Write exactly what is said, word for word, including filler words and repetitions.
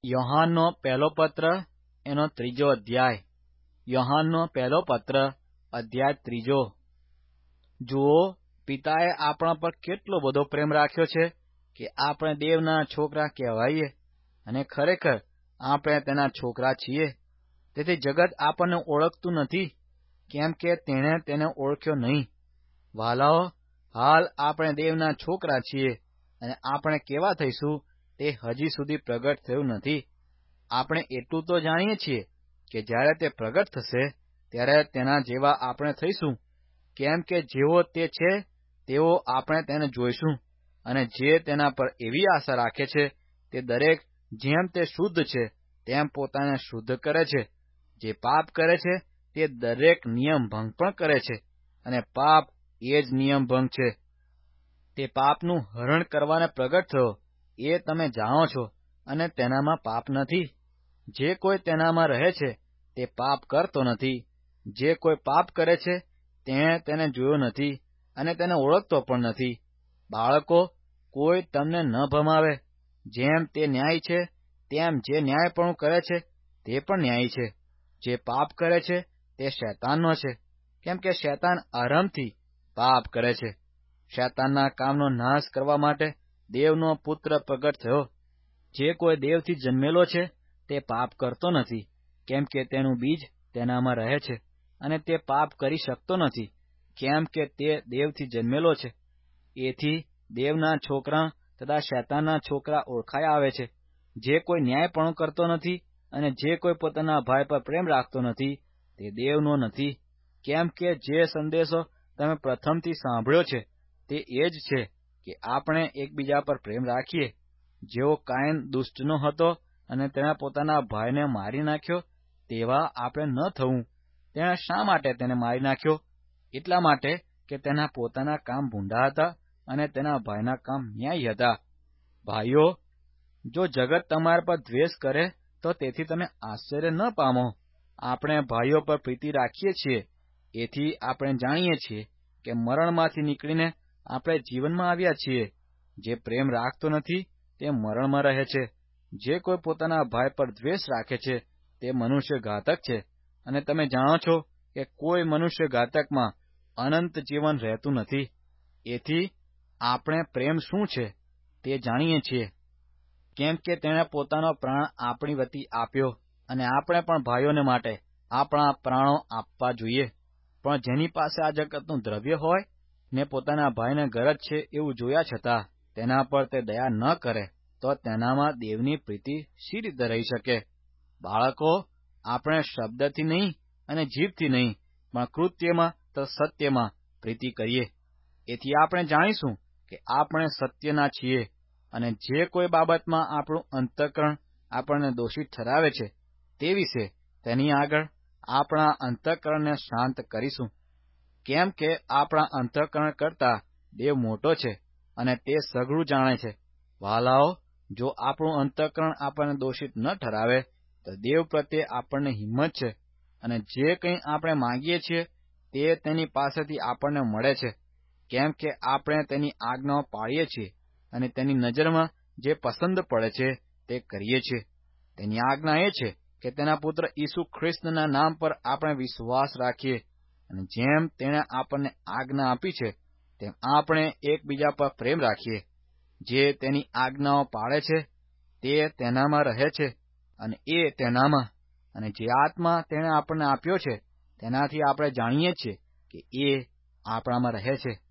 યોહાનનો પહેલો પત્ર એનો ત્રીજો અધ્યાય. યોહાનનો પહેલો પત્ર અધ્યાય ત્રીજો. જુઓ, પિતાએ આપણા પર કેટલો બધો પ્રેમ રાખ્યો છે કે આપણે દેવના છોકરા કહેવાઈએ, અને ખરેખર આપણે તેના છોકરા છીએ. તેથી જગત આપણને ઓળખતું નથી, કેમ કે તેણે તેને ઓળખ્યો નહીં. વાલાઓ, હાલ આપણે દેવના છોકરા છીએ, અને આપણે કેવા થઈશું તે હજી સુધી પ્રગટ થયું નથી. આપણે એટલું તો જાણીએ છીએ કે જ્યારે તે પ્રગટ થશે ત્યારે તેના જેવા આપણે થઈશું, કેમ કે જેવો તે છે તેવો આપણે તેને જોઈશું. અને જે તેના પર એવી આશા રાખે છે તે દરેક જેમ તે શુદ્ધ છે તેમ પોતાને શુદ્ધ કરે છે. જે પાપ કરે છે તે દરેક નિયમ ભંગ પણ કરે છે, અને પાપ એ જ નિયમ ભંગ છે. તે પાપનું હરણ કરવાને પ્રગટ થયો એ તમે જાણો છો, અને તેનામાં પાપ નથી. જે કોઈ તેનામાં રહે છે તે પાપ કરતો નથી. જે કોઈ પાપ કરે છે તેણે તેને જોયો નથી, અને તેને ઓળખતો પણ નથી. બાળકો, કોઈ તમને ન ભમાવે. જેમ તે ન્યાય છે તેમ જે ન્યાયપણું કરે છે તે પણ ન્યાયી છે. જે પાપ કરે છે તે શૈતાનનો છે, કેમ કે શૈતાન આરંભથી પાપ કરે છે. શૈતાનના કામનો નાશ કરવા માટે દેવનો પુત્ર પ્રગટ થયો. જે કોઈ દેવથી જન્મેલો છે તે પાપ કરતો નથી, કેમ કે તેનું બીજ તેનામાં રહે છે, અને તે પાપ કરી શકતો નથી, કેમ કે તે દેવથી જન્મેલો છે. એથી દેવના છોકરા તથા શૈતાનના છોકરા ઓળખાઈ આવે છે. જે કોઈ ન્યાયપણું કરતો નથી અને જે કોઈ પોતાના ભાઈ પર પ્રેમ રાખતો નથી તે દેવનો નથી. કેમ કે જે સંદેશો તમે પ્રથમથી સાંભળ્યો છે તે એ જ છે કે આપણે એકબીજા પર પ્રેમ રાખીએ. જેવો કાયન દુષ્ટનો હતો અને તેણે પોતાના ભાઈને મારી નાખ્યો, તેવા આપણે ન થવું. તેણે શા માટે તેને મારી નાખ્યો? એટલા માટે કે તેના પોતાના કામ ભૂંડા હતા અને તેના ભાઈના કામ ન્યાયી હતા. ભાઈઓ, જો જગત તમારા પર દ્વેષ કરે તો તેથી તમે આશ્ચર્ય ન પામો. આપણે ભાઈઓ પર પ્રીતિ રાખીએ છીએ, એથી આપણે જાણીએ છીએ કે મરણમાંથી નીકળીને આપણે જીવનમાં આવ્યા છીએ. જે પ્રેમ રાખતો નથી તે મરણમાં રહે છે. જે કોઈ પોતાના ભાઈ પર દ્વેષ રાખે છે તે મનુષ્ય ઘાતક છે, અને તમે જાણો છો કે કોઈ મનુષ્ય ઘાતકમાં અનંત જીવન રહેતું નથી. એથી આપણે પ્રેમ શું છે તે જાણીએ છીએ, કેમ કે તેણે પોતાનો પ્રાણ આપણી વતી આપ્યો, અને આપણે પણ ભાઈઓને માટે આપણા પ્રાણો આપવા જોઈએ. પણ જેની પાસે આ જગતનું દ્રવ્ય હોય ને પોતાના ભાઈને ગરજ છે એવું જોયા છતાં તેના પર તે દયા ન કરે, તો તેનામાં દેવની પ્રીતિ શી રીતે રહી શકે? બાળકો, આપણે શબ્દથી નહીં અને જીભથી નહીં, પણ કૃત્યમાં તથા સત્યમાં પ્રીતિ કરીએ. એથી આપણે જાણીશું કે આપણે સત્યના છીએ, અને જે કોઈ બાબતમાં આપણું અંતઃકરણ આપણને દોષિત ઠરાવે છે તે વિશે તેની આગળ આપણા અંતઃકરણને શાંત કરીશું. કેમ કે આપણા અંતઃકરણ કરતાં દેવ મોટો છે, અને તે સઘળું જાણે છે. વાલાઓ, જો આપણું અંતઃકરણ આપણને દોષિત ન ઠરાવે તો દેવ પ્રત્યે આપણને હિંમત છે, અને જે કંઈ આપણે માંગીએ છીએ તે તેની પાસેથી આપણને મળે છે, કેમ કે આપણે તેની આજ્ઞાઓ પાળીએ છીએ, અને તેની નજરમાં જે પસંદ પડે છે તે કરીએ છીએ. તેની આજ્ઞા એ છે કે તેના પુત્ર ઈસુ ખ્રિસ્તના નામ પર આપણે વિશ્વાસ રાખીએ, અને જેમ તેણે આપણને આજ્ઞા આપી છે તેમ આપણે એકબીજા પર પ્રેમ રાખીએ. જે તેની આજ્ઞાઓ પાળે છે તે તેનામાં રહે છે, અને એ તેનામાં. અને જે આત્મા તેણે આપણને આપ્યો છે તેનાથી આપણે જાણીએ છીએ કે એ આપણામાં રહે છે.